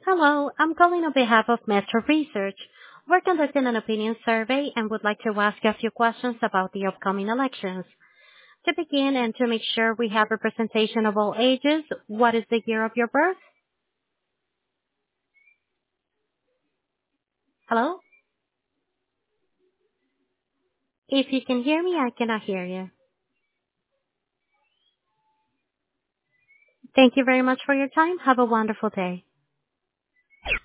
Hello, I'm calling on behalf of Metro Research. We're conducting an opinion survey and would like to ask you a few questions about the upcoming elections. To begin and to make sure we have representation of all ages, what is the year of your birth? Hello? If you can hear me, I cannot hear you. Thank you very much for your time. Have a wonderful day.